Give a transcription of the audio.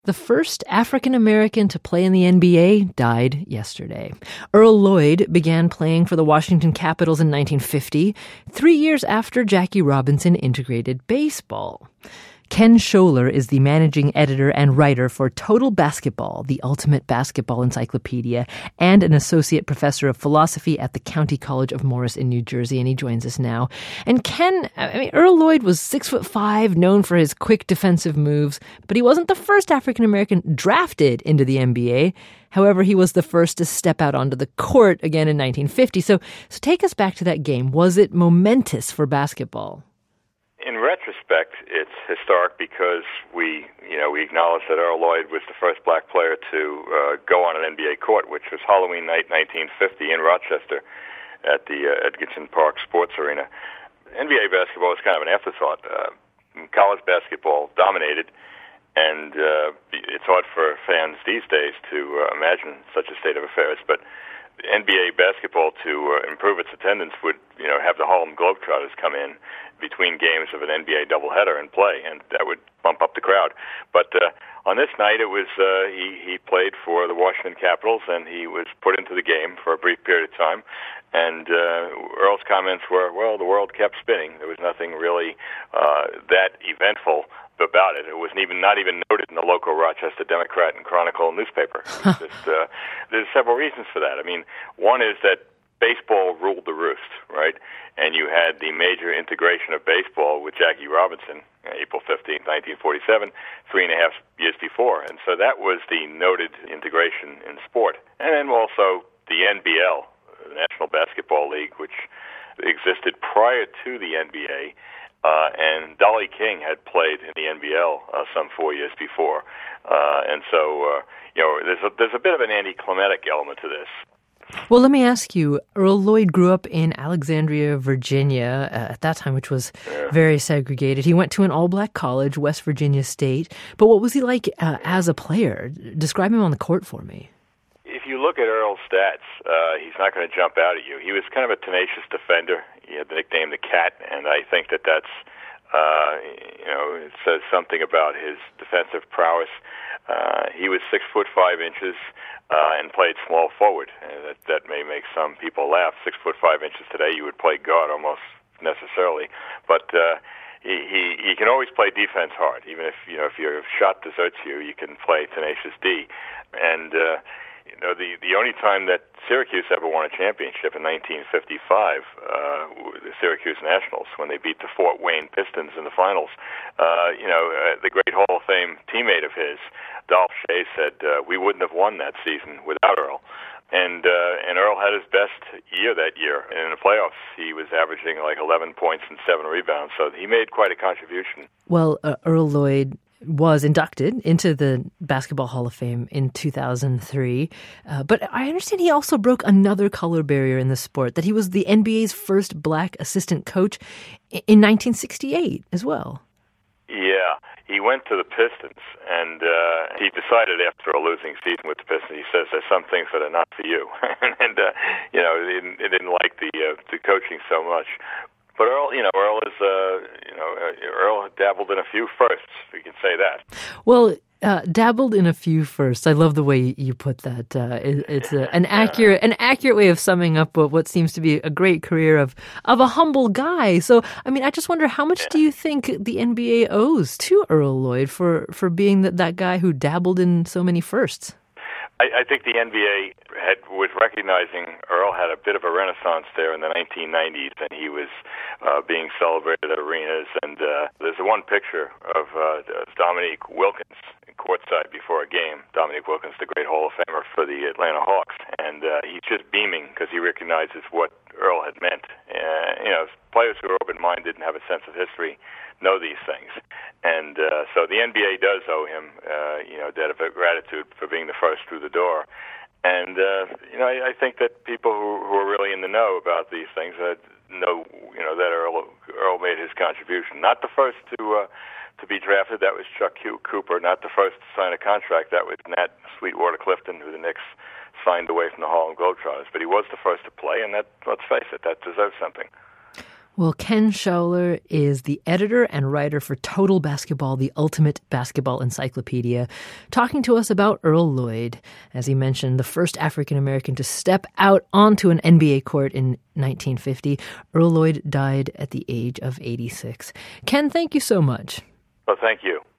The first African-American to play in the NBA died yesterday. Earl Lloyd began playing for the Washington Capitals in 1950, 3 years after Jackie Robinson integrated baseball. Ken Scholer is the managing editor and writer for Total Basketball, the ultimate basketball encyclopedia, and an associate professor of philosophy at the County College of Morris in New Jersey, and he joins us now. And Ken, Earl Lloyd was 6'5", known for his quick defensive moves, but he wasn't the first African-American drafted into the NBA. However, he was the first to step out onto the court again in 1950. So take us back to that game. Was it momentous for basketball? In retrospect, it's historic because we acknowledge that Earl Lloyd was the first black player to go on an NBA court, which was Halloween night 1950 in Rochester at the Edgerton Park Sports Arena. NBA basketball was kind of an afterthought. College basketball dominated, and it's hard for fans these days to imagine such a state of affairs, but NBA basketball, to improve its attendance, would have the Harlem Globetrotters come in between games of an NBA doubleheader and play, and that would bump up the crowd. But on this night, it was he played for the Washington Capitals, and he was put into the game for a brief period of time. And Earl's comments were, well, the world kept spinning. There was nothing really that eventful about it. It was not even noted in the local Rochester Democrat and Chronicle newspaper. There's several reasons for that. I mean, one is that baseball ruled the roost, right? And you had the major integration of baseball with Jackie Robinson, April 15th, 1947, 3.5 years before. And so that was the noted integration in sport. And then also the NBL, the National Basketball League, which existed prior to the NBA, and Dolly King had played in the NBL some 4 years before. And so, there's a bit of an anticlimactic element to this. Well, let me ask you, Earl Lloyd grew up in Alexandria, Virginia, at that time, which was very segregated. He went to an all-black college, West Virginia State. But what was he like as a player? Describe him on the court for me. If you look at Earl's stats, he's not going to jump out at you. He was kind of a tenacious defender. He had the nickname the Cat, and I think that's it says something about his defensive prowess. He was 6'5" and played small forward. That may make some people laugh. 6'5" today, you would play guard almost necessarily, but he can always play defense hard. Even if your shot deserts you, you can play tenacious D. And the only time that Syracuse ever won a championship in 1955, the Syracuse Nationals, when they beat the Fort Wayne Pistons in the finals. The great Hall of Fame teammate of his, Dolph Shea, said we wouldn't have won that season without Earl. And Earl had his best year that year. And in the playoffs, he was averaging like 11 points and 7 rebounds. So he made quite a contribution. Well, Earl Lloyd was inducted into the Basketball Hall of Fame in 2003. But I understand he also broke another color barrier in the sport, that he was the NBA's first black assistant coach in 1968 as well. Yeah, he went to the Pistons, and he decided after a losing season with the Pistons, he says, there's some things that are not for you. And, he didn't like the coaching so much. But Earl dabbled in a few firsts, we can say that. Well, dabbled in a few firsts. I love the way you put that. It's an accurate way of summing up what seems to be a great career of a humble guy. So, I just wonder, how much do you think the NBA owes to Earl Lloyd for being that guy who dabbled in so many firsts? I think the NBA was recognizing Earl had a bit of a renaissance there in the 1990s, and he was being celebrated at arenas. And there's one picture of Dominique Wilkins courtside before a game. Dominique Wilkins, the great Hall of Famer for the Atlanta Hawks, and he's just beaming because he recognizes what Earl had meant. Players who are open-minded and have a sense of history know these things. And so the NBA does owe him, a debt of gratitude for being the first through the door. And, I think that people who are really in the know about these things know, that Earl made his contribution. Not the first to be drafted, that was Chuck Cooper. Not the first to sign a contract, that was Nat Sweetwater Clifton, who the Knicks signed away from the Harlem Globetrotters. But he was the first to play, and that, let's face it, that deserves something. Well, Ken Schouler is the editor and writer for Total Basketball, the ultimate basketball encyclopedia, talking to us about Earl Lloyd. As he mentioned, the first African-American to step out onto an NBA court in 1950. Earl Lloyd died at the age of 86. Ken, thank you so much. Well, thank you.